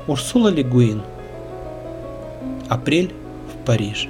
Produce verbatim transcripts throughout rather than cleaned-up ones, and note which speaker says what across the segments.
Speaker 1: Урсула Ле Гуин. Апрель в Париже.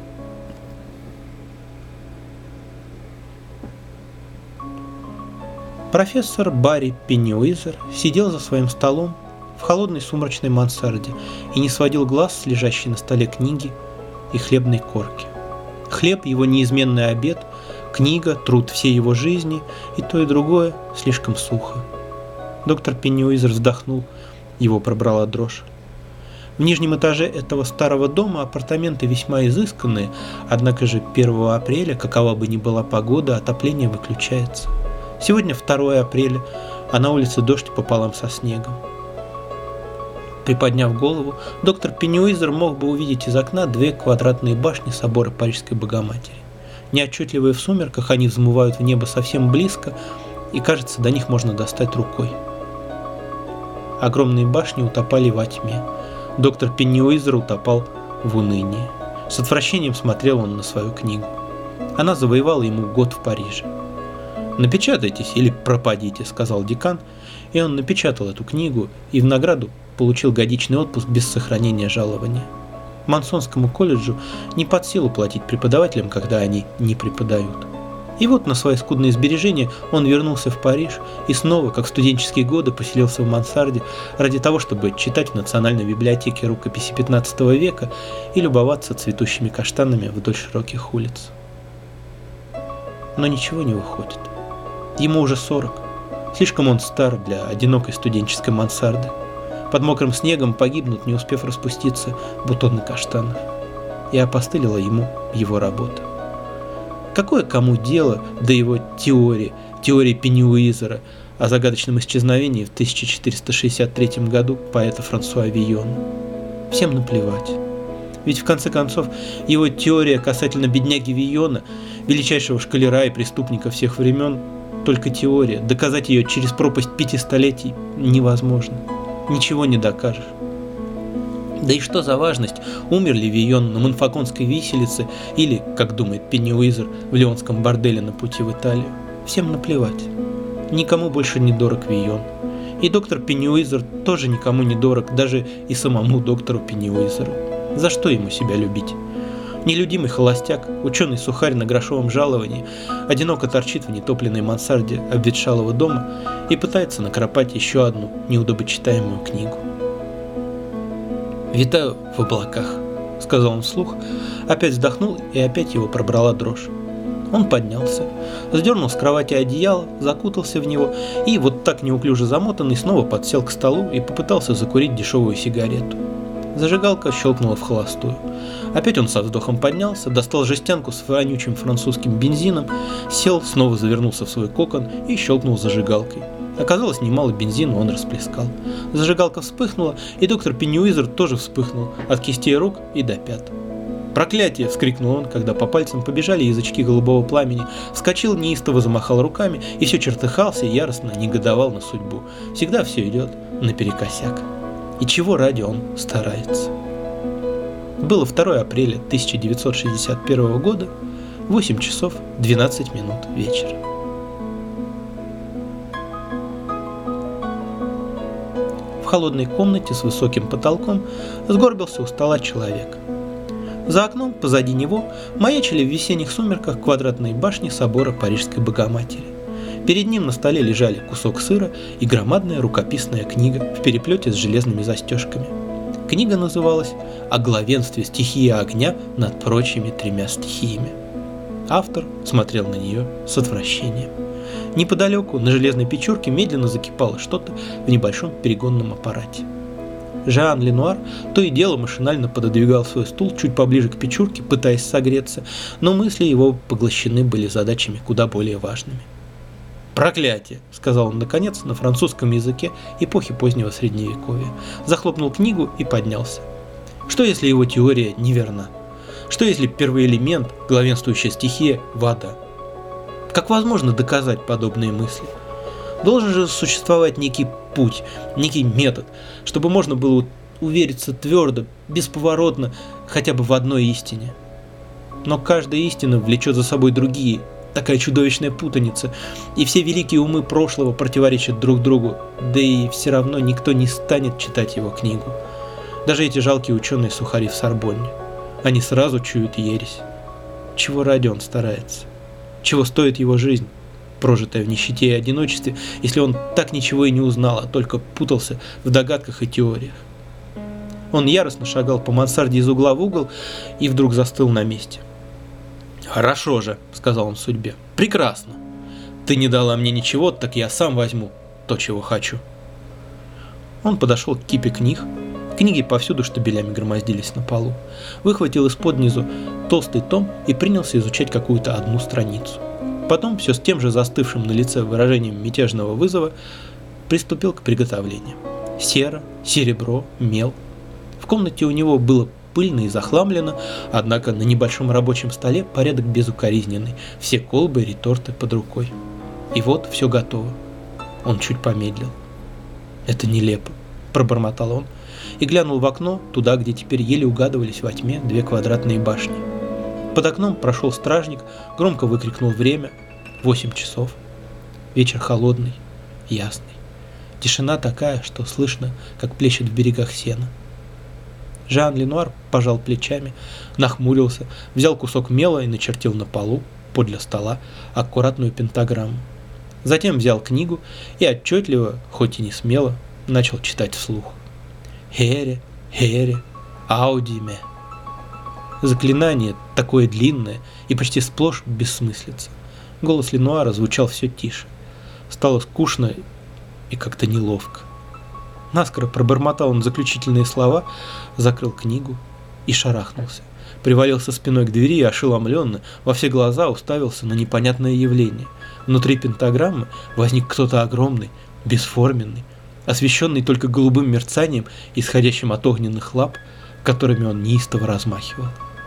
Speaker 1: Профессор Барри Пенниуизер сидел за своим столом в холодной сумрачной мансарде и не сводил глаз с лежащей на столе книги и хлебной корки. Хлеб – его неизменный обед, книга – труд всей его жизни, и то и другое слишком сухо. Доктор Пенниуизер вздохнул, его пробрала дрожь. В нижнем этаже этого старого дома апартаменты весьма изысканные, однако же первого апреля, какова бы ни была погода, отопление выключается. Сегодня второе апреля, а на улице дождь пополам со снегом. Приподняв голову, доктор Пенниуизер мог бы увидеть из окна две квадратные башни собора Парижской Богоматери. Неотчетливые в сумерках, они взмывают в небо совсем близко, и, кажется, до них можно достать рукой. Огромные башни утопали во тьме. Доктор Пенниуизер утопал в унынии. С отвращением смотрел он на свою книгу. Она завоевала ему год в Париже. «Напечатайтесь или пропадите», — сказал декан, и он напечатал эту книгу и в награду получил годичный отпуск без сохранения жалования. Мансонскому колледжу не под силу платить преподавателям, когда они не преподают. И вот на свои скудные сбережения он вернулся в Париж и снова, как в студенческие годы, поселился в мансарде ради того, чтобы читать в Национальной библиотеке рукописи пятнадцатого века и любоваться цветущими каштанами вдоль широких улиц. Но ничего не выходит. Ему уже сорок. Слишком он стар для одинокой студенческой мансарды. Под мокрым снегом погибнут, не успев распуститься, бутоны каштанов. И опостылила ему его работа. Какое кому дело до его теории, теории Пенниуизера о загадочном исчезновении в тысяча четыреста шестьдесят третьем году поэта Франсуа Вийона? Всем наплевать. Ведь в конце концов его теория касательно бедняги Вийона, величайшего школяра и преступника всех времен, только теория. Доказать ее через пропасть пяти столетий невозможно. Ничего не докажешь. Да и что за важность, умер ли Вийон на Монфаконской виселице или, как думает Пенниуизер, в Лионском борделе на пути в Италию? Всем наплевать. Никому больше не дорог Вийон. И доктор Пенниуизер тоже никому не дорог, даже и самому доктору Пенниуизеру. За что ему себя любить? Нелюдимый холостяк, ученый-сухарь на грошовом жаловании, одиноко торчит в нетопленной мансарде обветшалого дома и пытается накропать еще одну неудобочитаемую книгу. «Витаю в облаках», — сказал он вслух, опять вздохнул, и опять его пробрала дрожь. Он поднялся, сдернул с кровати одеяло, закутался в него и, вот так неуклюже замотанный, снова подсел к столу и попытался закурить дешевую сигарету. Зажигалка щелкнула в холостую. Опять он со вздохом поднялся, достал жестянку с вонючим французским бензином, сел, снова завернулся в свой кокон и щелкнул зажигалкой. Оказалось, немало бензина он расплескал. Зажигалка вспыхнула, и доктор Пенниуизер тоже вспыхнул от кистей рук и до пят. «Проклятие!» — вскрикнул он, когда по пальцам побежали язычки голубого пламени, вскочил, неистово замахал руками и все чертыхался и яростно негодовал на судьбу. Всегда все идет наперекосяк. И чего ради он старается? Было второе апреля тысяча девятьсот шестьдесят первого года, восемь часов двенадцать минут вечера. В холодной комнате с высоким потолком сгорбился у стола человек. За окном, позади него, маячили в весенних сумерках квадратные башни собора Парижской Богоматери. Перед ним на столе лежали кусок сыра и громадная рукописная книга в переплете с железными застежками. Книга называлась «О главенстве стихии огня над прочими тремя стихиями». Автор смотрел на нее с отвращением. Неподалеку на железной печурке медленно закипало что-то в небольшом перегонном аппарате. Жан Ленуар то и дело машинально пододвигал свой стул чуть поближе к печурке, пытаясь согреться, но мысли его поглощены были задачами куда более важными. «Проклятие!» — сказал он наконец на французском языке эпохи позднего Средневековья, захлопнул книгу и поднялся. Что если его теория неверна? Что если первый элемент, главенствующая стихия — вода? Как возможно доказать подобные мысли? Должен же существовать некий путь, некий метод, чтобы можно было увериться твердо, бесповоротно, хотя бы в одной истине. Но каждая истина влечет за собой другие, такая чудовищная путаница, и все великие умы прошлого противоречат друг другу, да и все равно никто не станет читать его книгу. Даже эти жалкие ученые-сухари в Сорбонне. Они сразу чуют ересь. Чего ради он старается? Чего стоит его жизнь, прожитая в нищете и одиночестве, если он так ничего и не узнал, а только путался в догадках и теориях? Он яростно шагал по мансарде из угла в угол и вдруг застыл на месте. «Хорошо же», — сказал он судьбе, — «прекрасно. Ты не дала мне ничего, так я сам возьму то, чего хочу». Он подошел к кипе книг. Книги повсюду штабелями громоздились на полу. Выхватил из-под низу толстый том и принялся изучать какую-то одну страницу. Потом, все с тем же застывшим на лице выражением мятежного вызова, приступил к приготовлениям. Сера, серебро, мел. В комнате у него было пыльно и захламлено, однако на небольшом рабочем столе порядок безукоризненный, все колбы и реторты под рукой. И вот все готово. Он чуть помедлил. «Это нелепо», — пробормотал он, и глянул в окно, туда, где теперь еле угадывались во тьме две квадратные башни. Под окном прошел стражник, громко выкрикнул время. Восемь часов. Вечер холодный, ясный. Тишина такая, что слышно, как плещет в берегах сена. Жан Ленуар пожал плечами, нахмурился, взял кусок мела и начертил на полу, подле стола, аккуратную пентаграмму. Затем взял книгу и отчетливо, хоть и не смело, начал читать вслух. «Хере, хере, аудиме». Заклинание такое длинное и почти сплошь бессмыслица. Голос Ленуара звучал все тише. Стало скучно и как-то неловко. Наскоро пробормотал он заключительные слова, закрыл книгу и шарахнулся. Привалился спиной к двери и ошеломленно во все глаза уставился на непонятное явление. Внутри пентаграммы возник кто-то огромный, бесформенный, освещенный только голубым мерцанием, исходящим от огненных лап, которыми он неистово размахивал.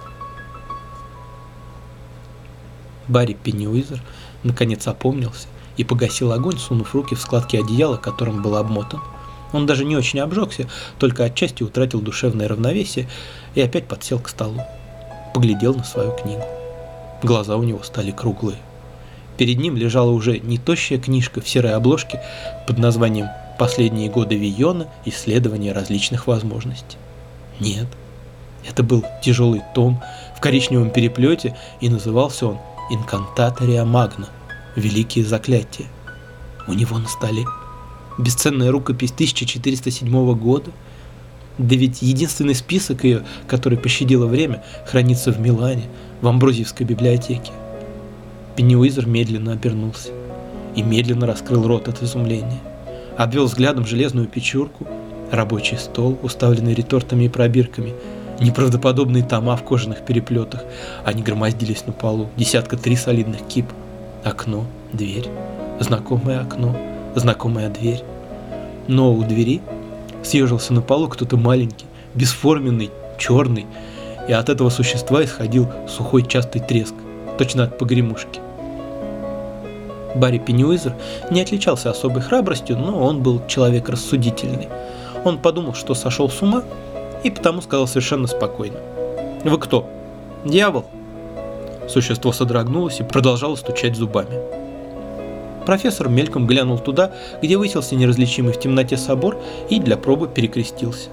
Speaker 1: Барри Пенниуизер наконец опомнился и погасил огонь, сунув руки в складки одеяла, которым был обмотан. Он даже не очень обжегся, только отчасти утратил душевное равновесие и опять подсел к столу. Поглядел на свою книгу. Глаза у него стали круглые. Перед ним лежала уже не тощая книжка в серой обложке под названием «Последние годы Вийона. Исследования различных возможностей». Нет, это был тяжелый том в коричневом переплете, и назывался он «Инкантатория Магна. Великие заклятия». У него на столе бесценная рукопись тысяча четыреста седьмого года. Да ведь единственный список ее, который пощадило время, хранится в Милане, в Амброзиевской библиотеке. Пенниуизер медленно обернулся и медленно раскрыл рот от изумления. Обвел взглядом железную печурку, рабочий стол, уставленный ретортами и пробирками, неправдоподобные тома в кожаных переплетах. Они громоздились на полу, десятка три солидных кип. Окно, дверь, знакомое окно, знакомая дверь. Но у двери съежился на полу кто-то маленький, бесформенный, черный, и от этого существа исходил сухой частый треск, точно от погремушки. Барри Пенниуизер не отличался особой храбростью, но он был человек рассудительный. Он подумал, что сошел с ума, и потому сказал совершенно спокойно: «Вы кто? Дьявол?» Существо содрогнулось и продолжало стучать зубами. Профессор мельком глянул туда, где высился неразличимый в темноте собор, и для пробы перекрестился.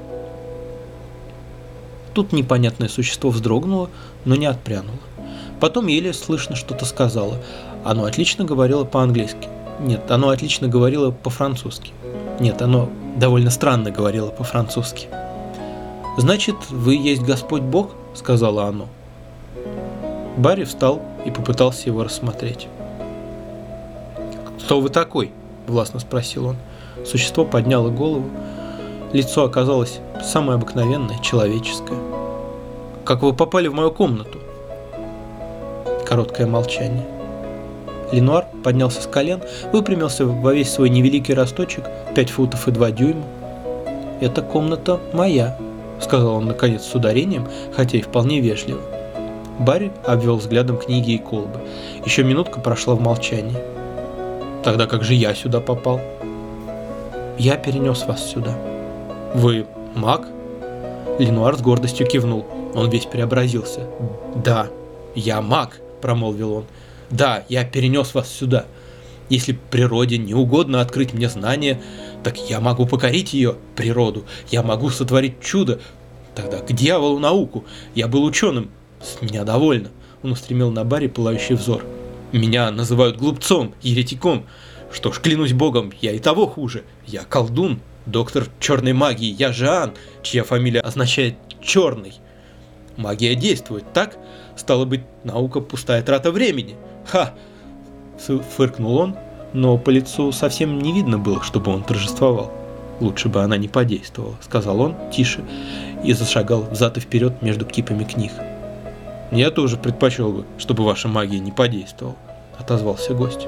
Speaker 1: Тут непонятное существо вздрогнуло, но не отпрянуло. Потом еле слышно что-то сказала. Оно отлично говорило по-английски. Нет, оно отлично говорило по-французски. Нет, оно довольно странно говорило по-французски. «Значит, вы есть Господь Бог?» — сказала оно. Барри встал и попытался его рассмотреть. «Кто вы такой?» — властно спросил он. Существо подняло голову. Лицо оказалось самое обыкновенное, человеческое. «Как вы попали в мою комнату?» Короткое молчание. Ленуар поднялся с колен, выпрямился во весь свой невеликий росточек, пять футов и два дюйма. «Эта комната моя», — сказал он наконец с ударением, хотя и вполне вежливо. Барри обвел взглядом книги и колбы. Еще минутка прошла в молчании. «Тогда как же я сюда попал?» «Я перенес вас сюда». «Вы маг?» Ленуар с гордостью кивнул. Он весь преобразился. «Да, я маг», — промолвил он. Да, я перенес вас сюда. Если природе не угодно открыть мне знания, так я могу покорить ее, природу. Я могу сотворить чудо. Тогда к дьяволу науку. Я был ученым. С меня довольно. Он устремил на Барри пылающий взор. Меня называют глупцом, еретиком. Что ж, клянусь богом, я и того хуже. Я колдун, доктор черной магии. Я Жан, чья фамилия означает «черный». Магия действует, так? Стало быть, наука пустая трата времени. Ха! Фыркнул он, но по лицу совсем не видно было, чтобы он торжествовал. Лучше бы она не подействовала, сказал он тише и зашагал взад и вперед между кипами книг. Я тоже предпочел бы, чтобы ваша магия не подействовала, отозвался гость.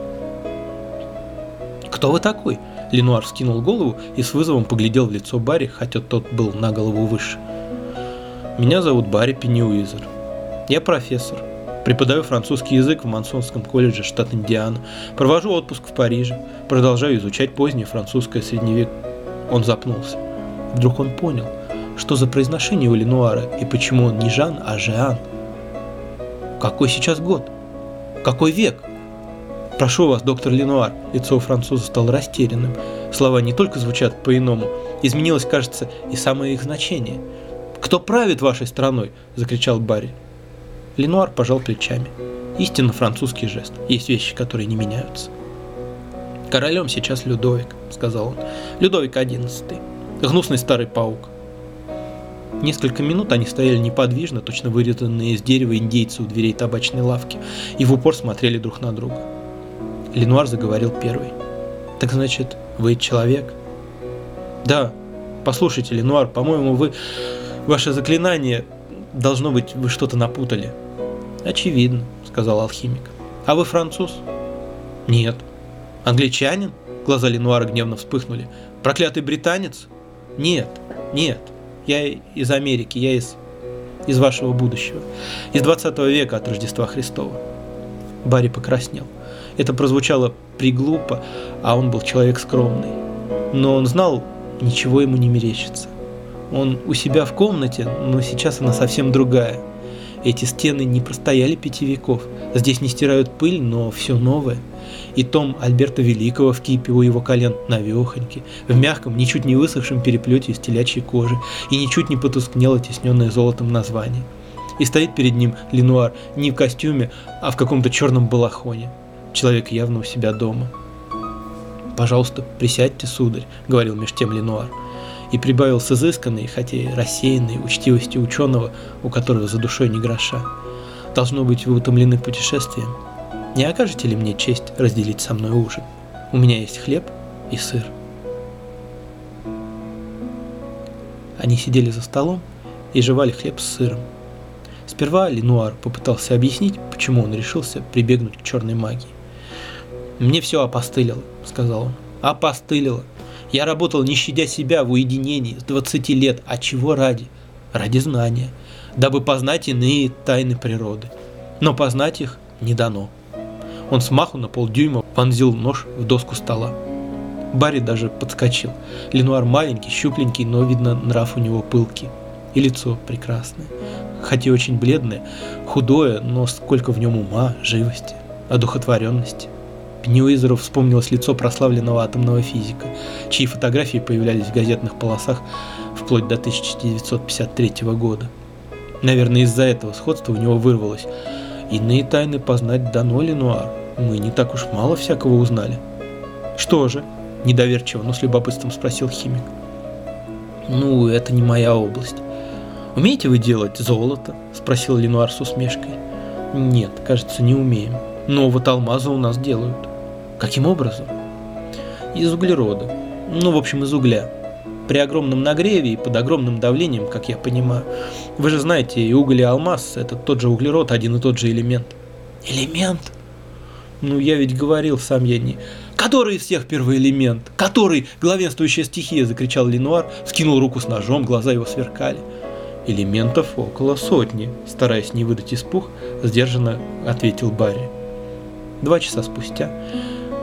Speaker 1: Кто вы такой? Ленуар скинул голову и с вызовом поглядел в лицо Барри, хотя тот был на голову выше. Меня зовут Барри Пенниуизер. Я профессор. Преподаю французский язык в Мансонском колледже, штат Индиана. Провожу отпуск в Париже. Продолжаю изучать позднее французское средневековье. Он запнулся. Вдруг он понял, что за произношение у Ленуара и почему он не Жан, а Жеан. Какой сейчас год? Какой век? Прошу вас, доктор Ленуар. Лицо у француза стало растерянным. Слова не только звучат по-иному. Изменилось, кажется, и самое их значение. «Кто правит вашей страной?» – закричал Барри. Ленуар пожал плечами. Истинно французский жест. Есть вещи, которые не меняются. «Королем сейчас Людовик», – сказал он. «Людовик одиннадцатый. Гнусный старый паук». Несколько минут они стояли неподвижно, точно вырезанные из дерева индейцы у дверей табачной лавки, и в упор смотрели друг на друга. Ленуар заговорил первый. «Так значит, вы человек?» «Да. Послушайте, Ленуар, по-моему, вы... Ваше заклинание... Должно быть, вы что-то напутали». «Очевидно», — сказал алхимик. «А вы француз?» «Нет». «Англичанин?» Глаза Ленуара гневно вспыхнули. «Проклятый британец?» «Нет, нет. Я из Америки, я из... из вашего будущего. Из двадцатого века от Рождества Христова». Барри покраснел. Это прозвучало приглупо, а он был человек скромный. Но он знал, ничего ему не мерещится. Он у себя в комнате, но сейчас она совсем другая. Эти стены не простояли пяти веков. Здесь не стирают пыль, но все новое. И том Альберта Великого в кипе у его колен навехоньки, в мягком, ничуть не высохшем переплете из телячьей кожи, и ничуть не потускнело тесненное золотом название. И стоит перед ним Ленуар не в костюме, а в каком-то черном балахоне. Человек явно у себя дома. «Пожалуйста, присядьте, сударь», — говорил меж тем Ленуар. И прибавил с изысканной, хотя и рассеянной учтивостью ученого, у которого за душой ни гроша. «Должно быть, вы утомлены путешествием. Не окажете ли мне честь разделить со мной ужин? У меня есть хлеб и сыр». Они сидели за столом и жевали хлеб с сыром. Сперва Ленуар попытался объяснить, почему он решился прибегнуть к черной магии. «Мне все опостылило», — сказал он. «Опостылило. Я работал, не щадя себя, в уединении с двадцати лет. А чего ради? Ради знания, дабы познать иные тайны природы. Но познать их не дано». Он смаху на полдюйма вонзил нож в доску стола. Барри даже подскочил. Ленуар маленький, щупленький, но, видно, нрав у него пылкий. И лицо прекрасное, хотя и очень бледное, худое, но сколько в нем ума, живости, одухотворенности. Пенниуизеру вспомнилось лицо прославленного атомного физика, чьи фотографии появлялись в газетных полосах вплоть до тысяча девятьсот пятьдесят третьего года. Наверное, из-за этого сходства у него вырвалось: «Иные тайны познать дано, Ленуар. Мы не так уж мало всякого узнали». «Что же?» – недоверчиво, но с любопытством спросил химик. «Ну, это не моя область». «Умеете вы делать золото?» – спросил Ленуар с усмешкой. «Нет, кажется, не умеем. Но вот алмазы у нас делают». «Каким образом?» «Из углерода. Ну, в общем, из угля. При огромном нагреве и под огромным давлением, как я понимаю. Вы же знаете, и уголь, и алмаз – это тот же углерод, один и тот же элемент». «Элемент?» «Ну, я ведь говорил, сам я не...» «Который из всех первый элемент? Который главенствующая стихия?» – закричал Ленуар, скинул руку с ножом, глаза его сверкали. «Элементов около сотни», – стараясь не выдать испуг, сдержанно ответил Барри. Два часа спустя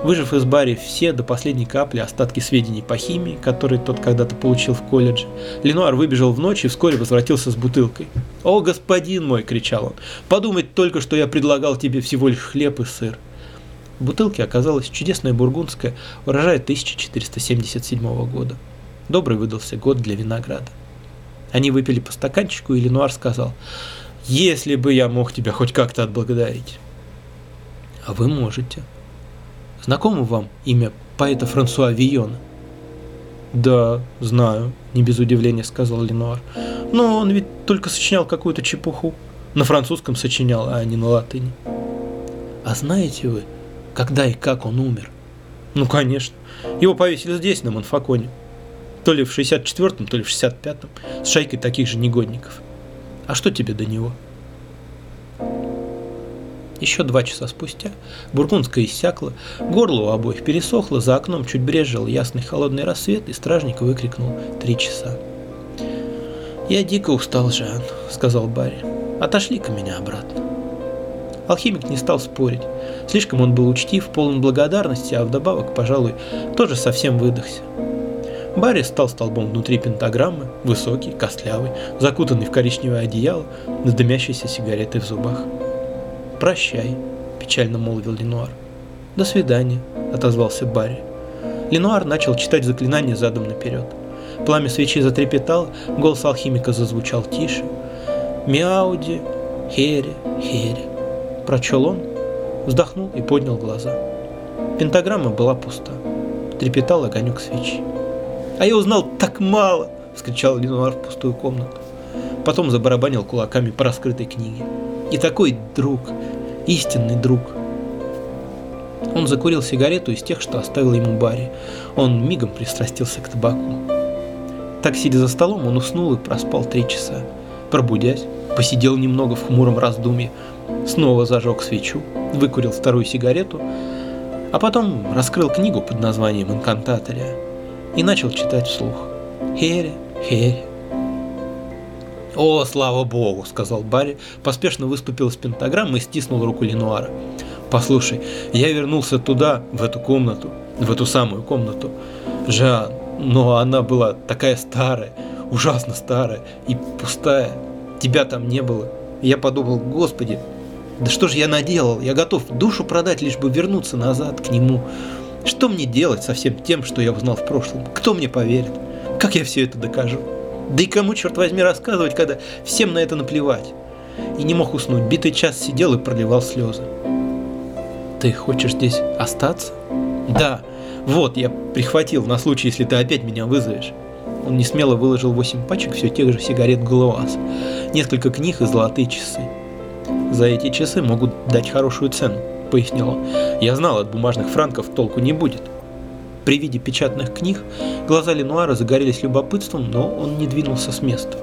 Speaker 1: Выжив из Барри все до последней капли остатки сведений по химии, которые тот когда-то получил в колледже, Ленуар выбежал в ночь и вскоре возвратился с бутылкой. «О, господин мой!» — кричал он. «Подумать только, что я предлагал тебе всего лишь хлеб и сыр». В бутылке оказалась чудесная бургундская, урожая тысяча четыреста семьдесят седьмого года. Добрый выдался год для винограда. Они выпили по стаканчику, и Ленуар сказал: «Если бы я мог тебя хоть как-то отблагодарить». «А вы можете. Знакомо вам имя поэта Франсуа Вийона?» «Да, знаю», — не без удивления сказал Ленуар. «Но он ведь только сочинял какую-то чепуху. На французском сочинял, а не на латыни». «А знаете вы, когда и как он умер?» «Ну, конечно. Его повесили здесь, на Монфаконе. То ли в шестьдесят четвёртом, то ли в шестьдесят пятом, с шайкой таких же негодников. А что тебе до него?» Еще два часа спустя бургундская иссякла, горло у обоих пересохло, за окном чуть брезжил ясный холодный рассвет, и стражник выкрикнул «Три часа». «Я дико устал, Жан», — сказал Барри. «Отошли-ка меня обратно». Алхимик не стал спорить. Слишком он был учтив, полон благодарности, а вдобавок, пожалуй, тоже совсем выдохся. Барри стал столбом внутри пентаграммы, высокий, костлявый, закутанный в коричневое одеяло, с дымящейся сигаретой в зубах. «Прощай», — печально молвил Ленуар. «До свидания», — отозвался Барри. Ленуар начал читать заклинание задом наперед. Пламя свечи затрепетало, голос алхимика зазвучал тише. «Мяуди, хере, хере», — прочел он, вздохнул и поднял глаза. Пентаграмма была пуста. Трепетал огонек свечи. «А я узнал так мало!» — вскричал Ленуар в пустую комнату. Потом забарабанил кулаками по раскрытой книге. «И такой друг, истинный друг!» Он закурил сигарету из тех, что оставил ему Барри. Он мигом пристрастился к табаку. Так, сидя за столом, он уснул и проспал три часа. Пробудясь, посидел немного в хмуром раздумье, снова зажег свечу, выкурил вторую сигарету, а потом раскрыл книгу под названием «Инкантатория» и начал читать вслух. «Хере, хере». «О, слава богу», — сказал Барри, поспешно выступил из пентаграммы и стиснул руку Ленуара. «Послушай, я вернулся туда, в эту комнату, в эту самую комнату. Жан, но она была такая старая, ужасно старая и пустая. Тебя там не было. Я подумал: Господи, да что же я наделал? Я готов душу продать, лишь бы вернуться назад к нему. Что мне делать со всем тем, что я узнал в прошлом? Кто мне поверит? Как я все это докажу? Да и кому, черт возьми, рассказывать, когда всем на это наплевать?» И не мог уснуть, битый час сидел и проливал слезы. «Ты хочешь здесь остаться?» «Да, вот, я прихватил на случай, если ты опять меня вызовешь». Он несмело выложил восемь пачек все тех же сигарет Галуаз, несколько книг и золотые часы. «За эти часы могут дать хорошую цену», — пояснил он. «Я знал, от бумажных франков толку не будет». При виде печатных книг глаза Ленуара загорелись любопытством, но он не двинулся с места.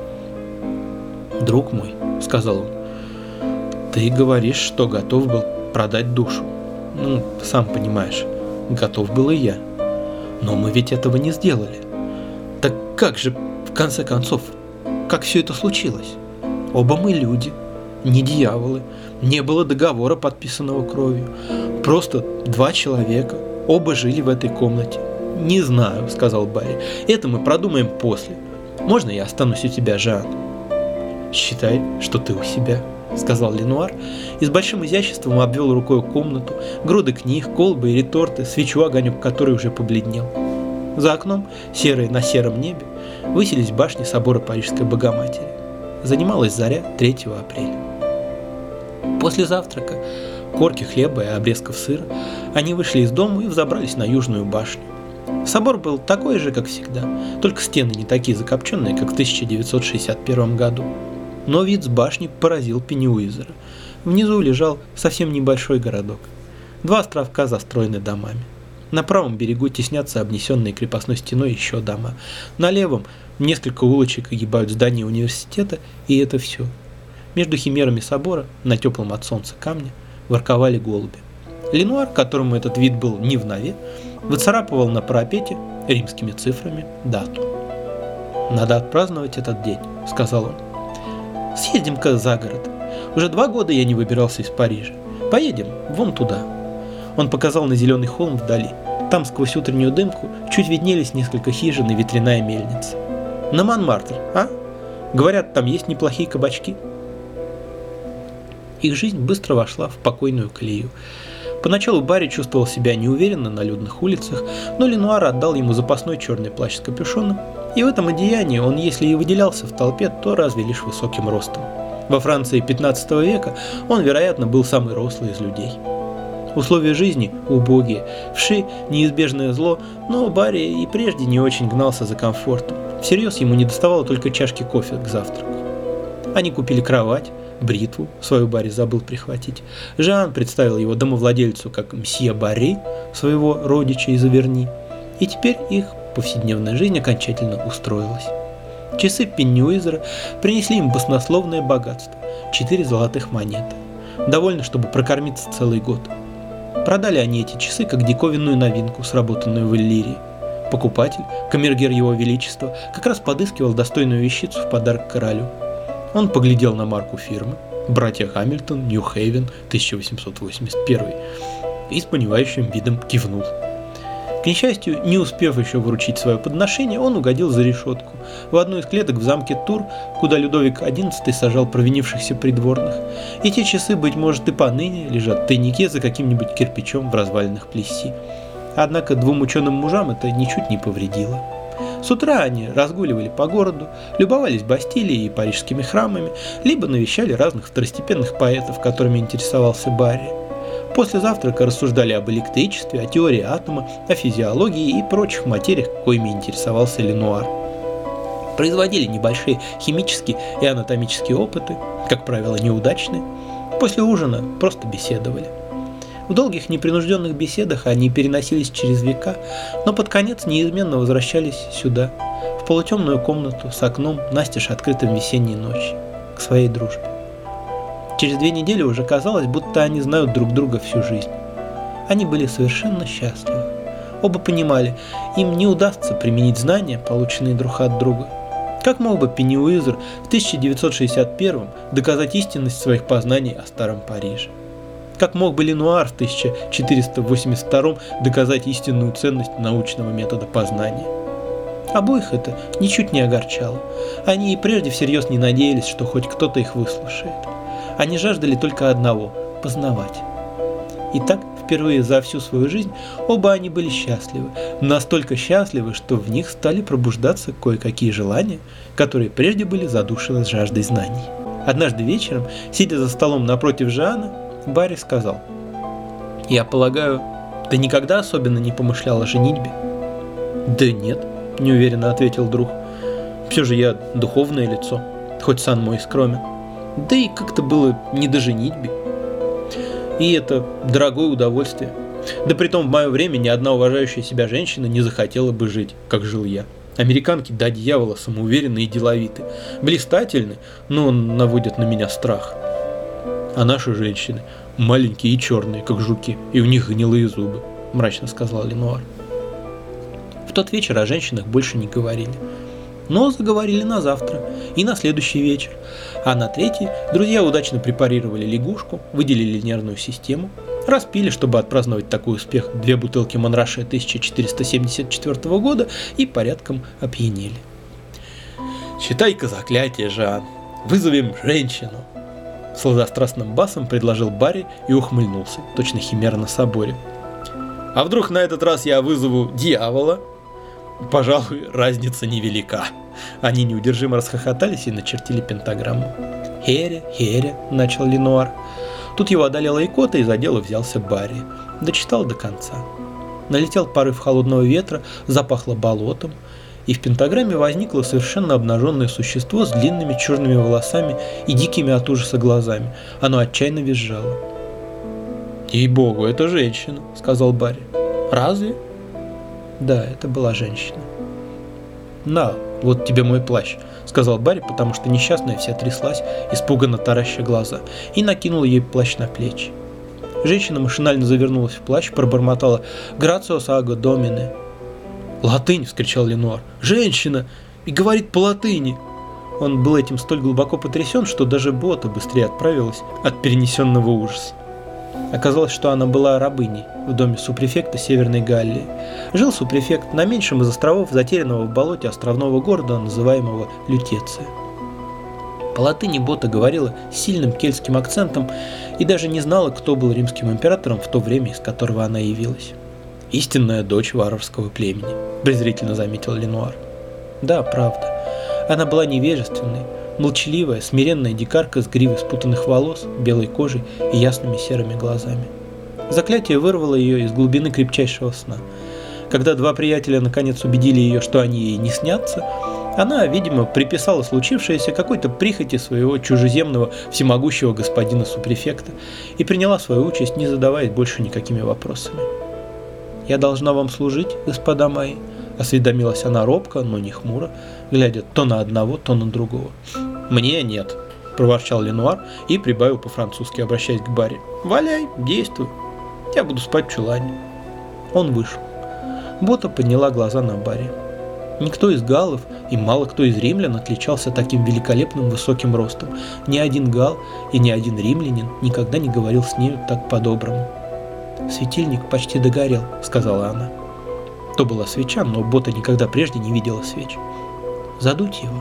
Speaker 1: «Друг мой», — сказал он, — «ты говоришь, что готов был продать душу. Ну, сам понимаешь, готов был и я. Но мы ведь этого не сделали. Так как же, в конце концов, как все это случилось? Оба мы люди, не дьяволы, не было договора, подписанного кровью. Просто два человека, оба жили в этой комнате». «Не знаю», — сказал Барри, — «это мы продумаем после. Можно я останусь у тебя, Жан?» «Считай, что ты у себя», — сказал Ленуар и с большим изяществом обвел рукой комнату, груды книг, колбы и реторты, свечу, огонек которой уже побледнел. За окном, серые на сером небе, высились башни собора Парижской Богоматери. Занималась заря третьего апреля. После завтрака, корки хлеба и обрезков сыра, они вышли из дома и взобрались на южную башню. Собор был такой же, как всегда, только стены не такие закопченные, как в тысяча девятьсот шестьдесят первом году. Но вид с башни поразил Пенниуизера. Внизу лежал совсем небольшой городок. Два островка застроены домами. На правом берегу теснятся обнесенные крепостной стеной еще дома. На левом несколько улочек огибают здания университета, и это все. Между химерами собора, на теплом от солнца камне, ворковали голуби. Ленуар, которому этот вид был не внове, выцарапывал на парапете римскими цифрами дату. «Надо отпраздновать этот день», — сказал он. «Съездим-ка за город. Уже два года я не выбирался из Парижа. Поедем вон туда». Он показал на зеленый холм вдали. Там сквозь утреннюю дымку чуть виднелись несколько хижин и ветряная мельница. На Монмартр, а? Говорят, там есть неплохие кабачки. Их жизнь быстро вошла в покойную колею. Поначалу Барри чувствовал себя неуверенно на людных улицах, но Ленуар отдал ему запасной черный плащ с капюшоном, и в этом одеянии он, если и выделялся в толпе, то разве лишь высоким ростом. Во Франции пятнадцатого века он, вероятно, был самый рослый из людей. Условия жизни убогие, вши – неизбежное зло, но Барри и прежде не очень гнался за комфортом. Всерьез ему не доставало только чашки кофе к завтраку. Они купили кровать, бритву, свою Барри забыл прихватить. Жан представил его домовладельцу как мсье Барри, своего родича из Аверни, и теперь их повседневная жизнь окончательно устроилась. Часы Пеннюизера принесли им баснословное богатство – четыре золотых монеты. Довольно, чтобы прокормиться целый год. Продали они эти часы как диковинную новинку, сработанную в Иллирии. Покупатель, камергер его величества, как раз подыскивал достойную вещицу в подарок королю. Он поглядел на марку фирмы «Братья Хамильтон, Нью-Хейвен, тысяча восемьсот восемьдесят первый» и с понимающим видом кивнул. К несчастью, не успев еще вручить свое подношение, он угодил за решетку в одну из клеток в замке Тур, куда Людовик одиннадцатый сажал провинившихся придворных. И те часы, быть может, и поныне лежат в тайнике за каким-нибудь кирпичом в развалинах Плесси. Однако двум ученым мужам это ничуть не повредило. С утра они разгуливали по городу, любовались Бастилией и парижскими храмами, либо навещали разных второстепенных поэтов, которыми интересовался Барри. После завтрака рассуждали об электричестве, о теории атома, о физиологии и прочих материях, коими интересовался Ленуар. Производили небольшие химические и анатомические опыты, как правило, неудачные. После ужина просто беседовали. В долгих непринужденных беседах они переносились через века, но под конец неизменно возвращались сюда, в полутемную комнату с окном, настежь открытым весенней ночи, к своей дружбе. Через две недели уже казалось, будто они знают друг друга всю жизнь. Они были совершенно счастливы. Оба понимали, им не удастся применить знания, полученные друг от друга. Как мог бы Пеннюизер в тысяча девятьсот шестьдесят первом доказать истинность своих познаний о Старом Париже? Как мог бы Ленуар в тысяча четыреста восемьдесят втором доказать истинную ценность научного метода познания? Обоих это ничуть не огорчало. Они и прежде всерьез не надеялись, что хоть кто-то их выслушает. Они жаждали только одного – познавать. И так, впервые за всю свою жизнь, оба они были счастливы. Настолько счастливы, что в них стали пробуждаться кое-какие желания, которые прежде были задушены жаждой знаний. Однажды вечером, сидя за столом напротив Жана, Барри сказал: «Я полагаю, ты никогда особенно не помышлял о женитьбе?» «Да нет», – неуверенно ответил друг. «Все же я духовное лицо, хоть сан мой скромен. Да и как-то было не до женитьбы. И это дорогое удовольствие. Да притом в мое время ни одна уважающая себя женщина не захотела бы жить, как жил я. Американки до дьявола самоуверенны и деловиты. Блистательны, но наводят на меня страх. А наши женщины маленькие и черные, как жуки, и у них гнилые зубы», – мрачно сказал Ленуар. В тот вечер о женщинах больше не говорили. Но заговорили на завтра и на следующий вечер, а на третий друзья удачно препарировали лягушку, выделили нервную систему, распили, чтобы отпраздновать такой успех, две бутылки Монраше тысяча четыреста семьдесят четвёртого года и порядком опьянели. «Читай-ка заклятие, Жан, вызовем женщину!» Сладострастным басом предложил Барри и ухмыльнулся, точно химера на соборе. «А вдруг на этот раз я вызову дьявола?» «Пожалуй, разница невелика». Они неудержимо расхохотались и начертили пентаграмму. «Хере, хере», — начал Ленуар. Тут его одолела икота, и за дело взялся Барри. Дочитал до конца. Налетел порыв холодного ветра, запахло болотом, и в пентаграмме возникло совершенно обнаженное существо с длинными черными волосами и дикими от ужаса глазами. Оно отчаянно визжало. «Ей-богу, это женщина», — сказал Барри. «Разве?» Да, это была женщина. «На, вот тебе мой плащ», — сказал Барри, потому что несчастная вся тряслась, испуганно тараща глаза, и накинул ей плащ на плечи. Женщина машинально завернулась в плащ, пробормотала «Грациос аго домине». «Латынь!» — вскричал Ленуар. «Женщина! И говорит по-латыни!» Он был этим столь глубоко потрясен, что даже бота быстрее отправилась от перенесенного ужаса. Оказалось, что она была рабыней в доме супрефекта Северной Галлии. Жил супрефект на меньшем из островов затерянного в болоте островного города, называемого Лютеция. По латыни Бота говорила с сильным кельтским акцентом и даже не знала, кто был римским императором в то время, из которого она явилась. «Истинная дочь варварского племени», – презрительно заметил Ленуар. Да, правда. Она была невежественной, молчаливая, смиренная дикарка с гривой спутанных волос, белой кожей и ясными серыми глазами. Заклятие вырвало ее из глубины крепчайшего сна. Когда два приятеля наконец убедили ее, что они ей не снятся, она, видимо, приписала случившееся какой-то прихоти своего чужеземного всемогущего господина супрефекта и приняла свою участь, не задаваясь больше никакими вопросами. «Я должна вам служить, господа мои», — осведомилась она робко, но не хмуро, глядя то на одного, то на другого. «Мне нет», — проворчал Ленуар и прибавил по-французски, обращаясь к Барри. «Валяй, действуй. Я буду спать в чулане». Он вышел. Бота подняла глаза на Барри. Никто из галлов и мало кто из римлян отличался таким великолепным высоким ростом. Ни один галл и ни один римлянин никогда не говорил с нею так по-доброму. «Светильник почти догорел», — сказала она. То была свеча, но Бота никогда прежде не видела свеч. «Задуть его».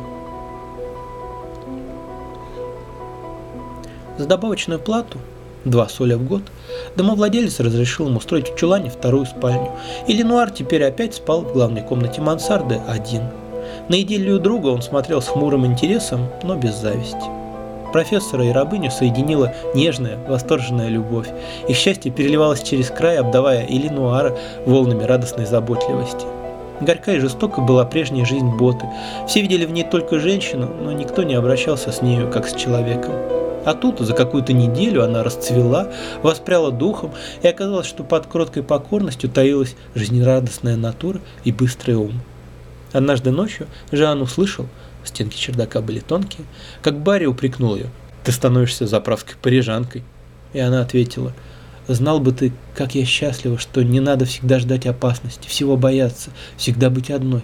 Speaker 1: За добавочную плату, два соля в год, домовладелец разрешил ему устроить в чулане вторую спальню, и Ленуар теперь опять спал в главной комнате мансарды один. На идиллию друга он смотрел с хмурым интересом, но без зависти. Профессора и рабыню соединила нежная, восторженная любовь. Их счастье переливалось через край, обдавая и Ленуара волнами радостной заботливости. Горька и жестока была прежняя жизнь Боты. Все видели в ней только женщину, но никто не обращался с нею, как с человеком. А тут за какую-то неделю она расцвела, воспряла духом, и оказалось, что под кроткой покорностью таилась жизнерадостная натура и быстрый ум. Однажды ночью Жан услышал, стенки чердака были тонкие, как Барри упрекнул ее: «Ты становишься заправской парижанкой». И она ответила: «Знал бы ты, как я счастлива, что не надо всегда ждать опасности, всего бояться, всегда быть одной».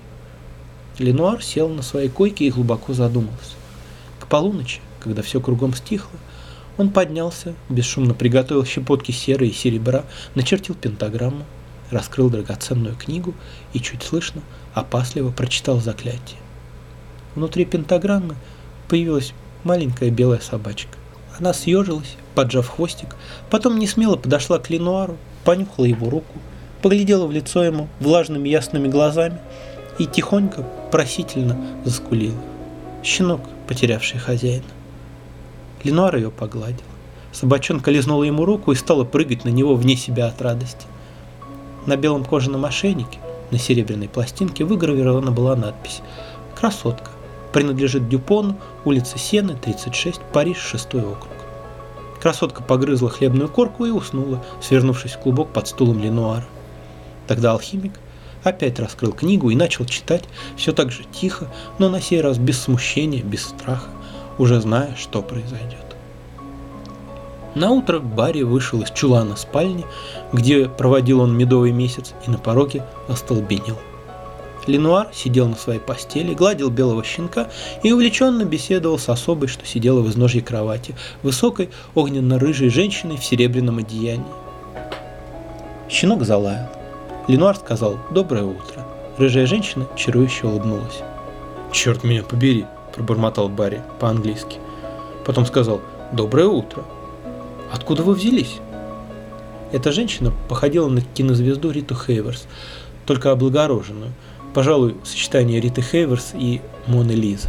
Speaker 1: Ленуар сел на своей койке и глубоко задумался. К полуночи, когда все кругом стихло, он поднялся, бесшумно приготовил щепотки серы и серебра, начертил пентаграмму, раскрыл драгоценную книгу и, чуть слышно, опасливо прочитал заклятие. Внутри пентаграммы появилась маленькая белая собачка. Она съежилась, поджав хвостик, потом несмело подошла к Ленуару, понюхала его руку, поглядела в лицо ему влажными ясными глазами и тихонько, просительно заскулила. Щенок, потерявший хозяина. Ленуар ее погладил. Собачонка лизнула ему руку и стала прыгать на него вне себя от радости. На белом кожаном ошейнике, на серебряной пластинке выгравирована была надпись: «Красотка. Принадлежит Дюпону, улица Сены, тридцать шесть, Париж, шестой округ». Красотка погрызла хлебную корку и уснула, свернувшись в клубок под стулом Ленуара. Тогда алхимик опять раскрыл книгу и начал читать, все так же тихо, но на сей раз без смущения, без страха, уже зная, что произойдет. Наутро Барри вышел из чулана спальни, где проводил он медовый месяц, и на пороге остолбенел. Ленуар сидел на своей постели, гладил белого щенка и увлеченно беседовал с особой, что сидела в изножье кровати, высокой огненно-рыжей женщиной в серебряном одеянии. Щенок залаял. Ленуар сказал «Доброе утро». Рыжая женщина чарующе улыбнулась. «Черт меня побери», – пробормотал Барри по-английски. Потом сказал «Доброе утро». «Откуда вы взялись?» Эта женщина походила на кинозвезду Риту Хейверс, только облагороженную. Пожалуй, сочетание Риты Хейверс и Моны Лизы.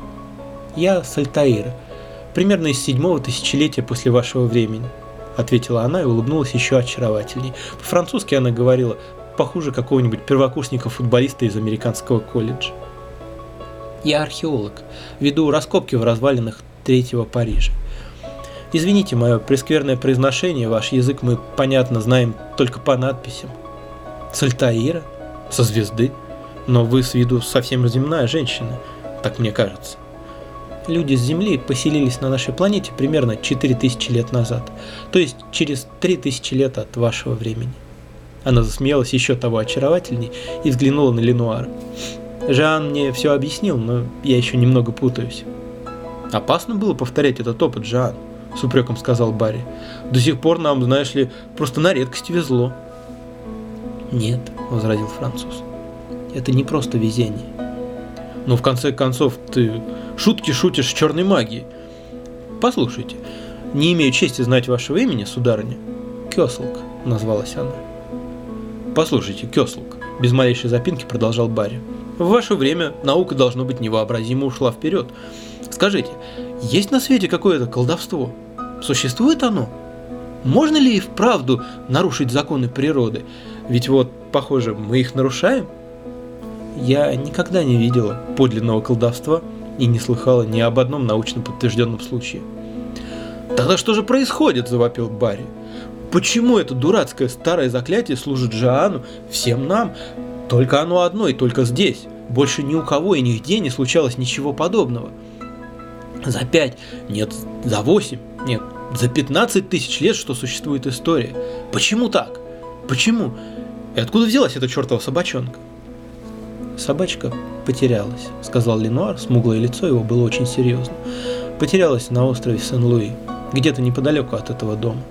Speaker 1: «Я с Альтаира, примерно из седьмого тысячелетия после вашего времени», — ответила она и улыбнулась еще очаровательней. По-французски она говорила похуже какого-нибудь первокурсника-футболиста из американского колледжа. «Я археолог, веду раскопки в развалинах Третьего Парижа. Извините мое прескверное произношение, ваш язык мы, понятно, знаем только по надписям. С Альтаира? Со звезды? Но вы с виду совсем земная женщина, так мне кажется. Люди с Земли поселились на нашей планете примерно четыре тысячи лет назад, то есть через три тысячи лет от вашего времени». Она засмеялась еще того очаровательней и взглянула на Ленуара. «Жан мне все объяснил, но я еще немного путаюсь». «Опасно было повторять этот опыт, Жан. — с упреком сказал Барри. «До сих пор нам, знаешь ли, просто на редкость везло». «Нет», — возразил француз, — «это не просто везение». «Но в конце концов ты шутки шутишь с черной магией. Послушайте, не имею чести знать вашего имени, сударыня». «Кёслок», — назвалась она. «Послушайте, Кёслок», — без малейшей запинки продолжал Барри, — «в ваше время наука, должно быть, невообразимо ушла вперед. Скажите, есть на свете какое-то колдовство? Существует оно? Можно ли и вправду нарушить законы природы? Ведь вот, похоже, мы их нарушаем». «Я никогда не видела подлинного колдовства и не слыхала ни об одном научно подтвержденном случае». «Тогда что же происходит?» – завопил Барри. «Почему это дурацкое старое заклятие служит Джоанну, всем нам? Только оно одно и только здесь. Больше ни у кого и нигде не случалось ничего подобного. За пять, нет, за восемь, нет, за пятнадцать тысяч лет, что существует история. Почему так? Почему? И откуда взялась эта чертова собачонка?» «Собачка потерялась», — сказал Ленуар, смуглое лицо его было очень серьезно. «Потерялась на острове Сен-Луи, где-то неподалеку от этого дома.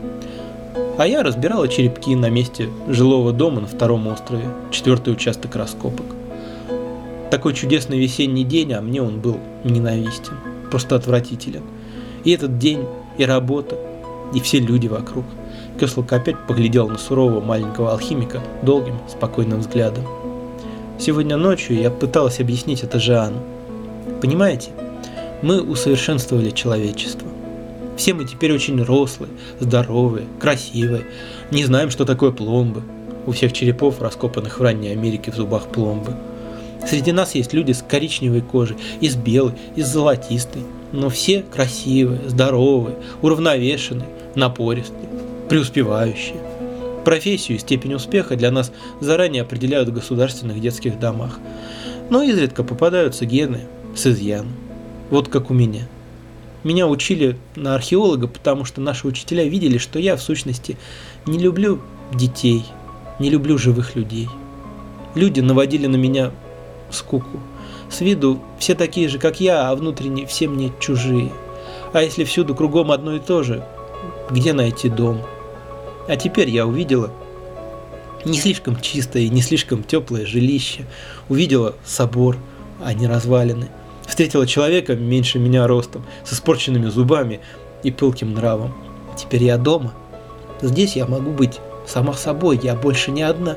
Speaker 1: А я разбирала черепки на месте жилого дома на втором острове, четвертый участок раскопок. Такой чудесный весенний день, а мне он был ненавистен, просто отвратителен. И этот день, и работа, и все люди вокруг». Кёслок опять поглядел на сурового маленького алхимика долгим, спокойным взглядом. «Сегодня ночью я пыталась объяснить это Жанну. Понимаете, мы усовершенствовали человечество. Все мы теперь очень рослые, здоровые, красивые, не знаем, что такое пломбы. У всех черепов, раскопанных в ранней Америке, в зубах пломбы. Среди нас есть люди с коричневой кожей, и с белой, и с золотистой, но все красивые, здоровые, уравновешенные, напористые, преуспевающие. Профессию и степень успеха для нас заранее определяют в государственных детских домах, но изредка попадаются гены с изъяном. Вот как у меня. Меня учили на археолога, потому что наши учителя видели, что я, в сущности, не люблю детей, не люблю живых людей. Люди наводили на меня скуку. С виду все такие же, как я, а внутренне все мне чужие. А если всюду кругом одно и то же, где найти дом? А теперь я увидела не слишком чистое и не слишком теплое жилище, увидела собор, а не развалины, встретила человека меньше меня ростом, с испорченными зубами и пылким нравом. Теперь я дома. Здесь я могу быть сама собой, я больше не одна.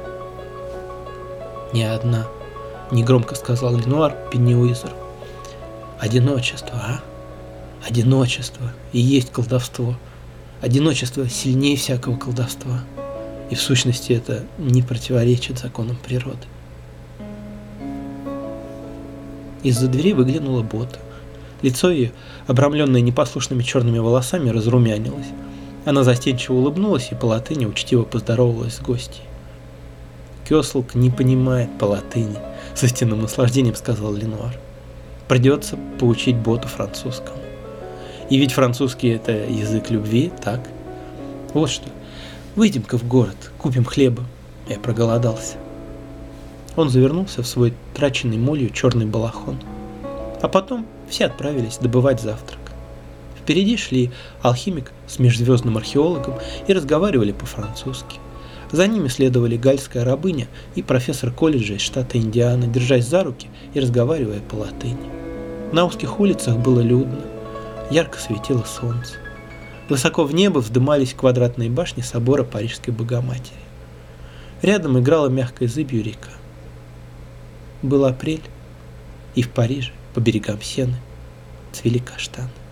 Speaker 1: Не одна, негромко сказал Ленуар Пенниуизер. Одиночество, а? Одиночество и есть колдовство. Одиночество сильнее всякого колдовства, и в сущности это не противоречит законам природы. Из-за двери выглянула Бота. Лицо ее, обрамленное непослушными черными волосами, разрумянилось. Она застенчиво улыбнулась и по латыни учтиво поздоровалась с гостьей. «Кёслок не понимает по латыни», — с истинным наслаждением сказал Ленуар. «Придется поучить Боту французскому. И ведь французский — это язык любви, так? Вот что, выйдем-ка в город, купим хлеба. Я проголодался». Он завернулся в свой траченный молью черный балахон. А потом все отправились добывать завтрак. Впереди шли алхимик с межзвездным археологом и разговаривали по-французски. За ними следовали гальская рабыня и профессор колледжа из штата Индиана, держась за руки и разговаривая по латыни. На узких улицах было людно. Ярко светило солнце. Высоко в небо вздымались квадратные башни собора Парижской Богоматери. Рядом играла мягкой зыбью река. Был апрель, и в Париже, по берегам Сены, цвели каштаны.